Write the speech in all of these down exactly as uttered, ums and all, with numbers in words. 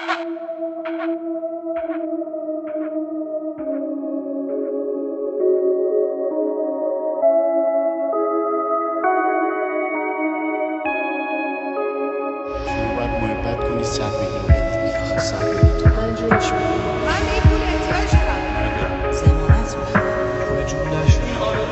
باید محبت کنی سر بگیری آخه سر بگیری تو من جونش میکنم من این پول احتیاج دارم. زمانت میکنم پول جون نشد.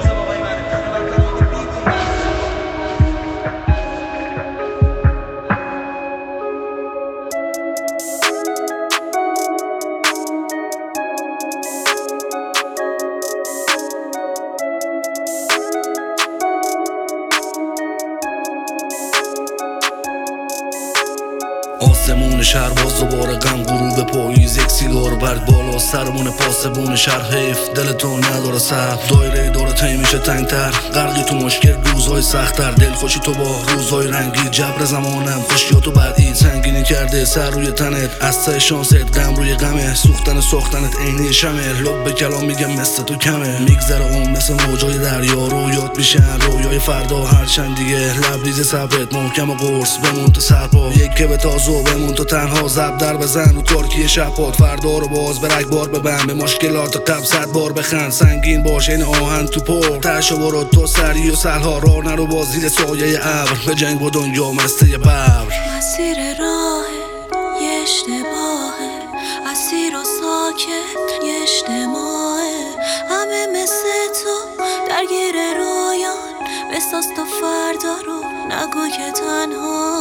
آسمون شهر باز دوباره غم غروب پاییز، یک سیگار برگ بالا سرمون پاسبون شهر، حیف دلتون نداره صبر، دایره داره طی میشه تنگتر، غرقی تو مشکل روزهای سختتر، دل خوشی تو با روزهای رنگی، جبر زمانم خوشیاتو بعدی سنگینی کرده سر روی تنت، از ته شانست غم روی غمه، سوختن ساختنت عینی شمه، لب به کلام میگم مثل تو کمه، میگذره اون مثل موجای دریا، رویات میشن رویای فردا، هرچند دیگه لبریز صبرت محکم و قرص بمون تو سرپا، یک که به تازو بمون تو تنها، زب در بزن رو ترکیه شبات، فردا رو باز به رگبار ببن، به مشکلات قبل صد بار بخند، سنگین باش این آهن تو پر تشو برو تو سری و سرها، راه نرو با زیر سایه ابر، به جنگ با دنیا مسته ببر، مسیر راه یه اشتباهه، اسیر و ساکت یه اجتماعه، همه مثل تو درگیر رویان، بساز تا فردا رو نگو که تنها.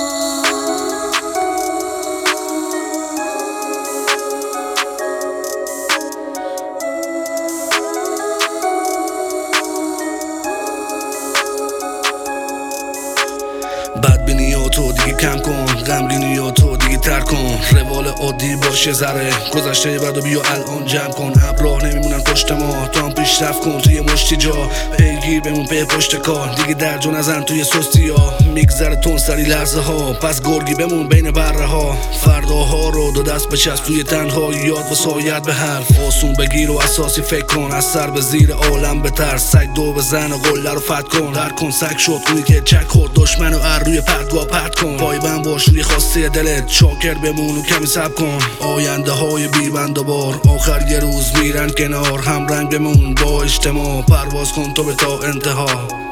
بدبینیاتو دیگه کم کن، غمگینیاتو دیگه تر کن، روال عادی باشه ذره، گذشته بعدو بیا الان جمع کن، ابراه نمیمونن پشت ما، تو هم پیشرفت کن توی مشتی جا، پیگیر بمون پی پشت کار، دیگه درجا نزن توی سستی ها، میگذره تون سری لحظه ها، پس گرگی بمون بین بره ها، فرداها رو دو دست بچسب توی تنهاییات و سایت به حرف، آسون بگیر و اساسی فکر کن، از سر به زیر عالم بترس، سگ دو بزن و قله رو فتح کن، در کن سگ شد اونی که چک خورد دشمن و ار روی پرتوا پرت کن، پایبند باش روی خواسته دلت، شاکر بمون و کمی صبر کن، آینده های بی بند و بار، آخر یه روز میرن کنار، هم رنگ بمون با اجتماع، پرواز کن تو به تا انتها.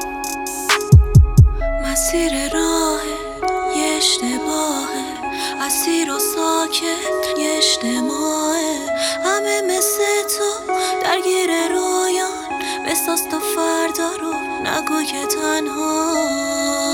مسیر راه یه اشتباهه، اسیر و ساکت یه اجتماعه، همه مثل تو درگیر رویان، بساز تا فردا رو نگو که تنها.